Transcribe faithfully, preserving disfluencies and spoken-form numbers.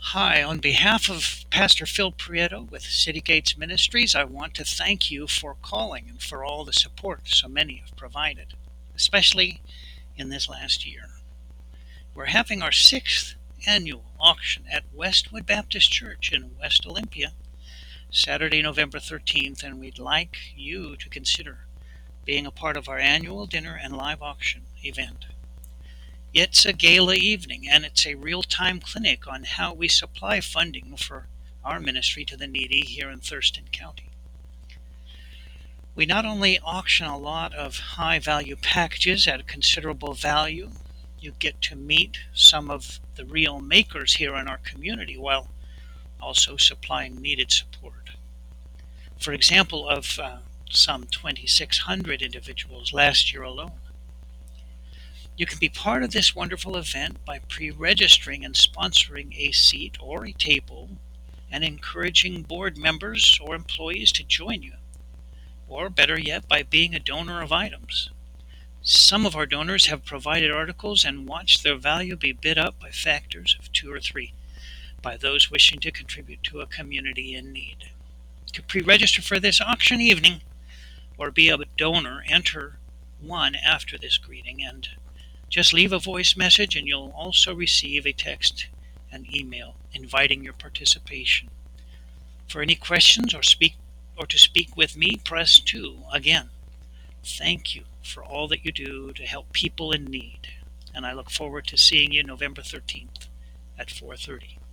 Hi, on behalf of Pastor Phil Prieto with City Gates Ministries, I want to thank you for calling and for all the support so many have provided, especially in this last year. We're having our sixth annual auction at Westwood Baptist Church in West Olympia, Saturday, November thirteenth, and we'd like you to consider being a part of our annual dinner and live auction event. It's a gala evening, and it's a real-time clinic on how we supply funding for our ministry to the needy here in Thurston County. We not only auction a lot of high-value packages at a considerable value, you get to meet some of the real makers here in our community while also supplying needed support. For example, of uh, some twenty-six hundred individuals last year alone. You can be part of this wonderful event by pre-registering and sponsoring a seat or a table and encouraging board members or employees to join you, or better yet, by being a donor of items. Some of our donors have provided articles and watched their value be bid up by factors of two or three by those wishing to contribute to a community in need. To pre-register for this auction evening or be a donor, enter one after this greeting and just leave a voice message, and you'll also receive a text and email inviting your participation. For any questions or speak or to speak with me, press two. Again, thank you for all that you do to help people in need, and I look forward to seeing you November thirteenth at four thirty.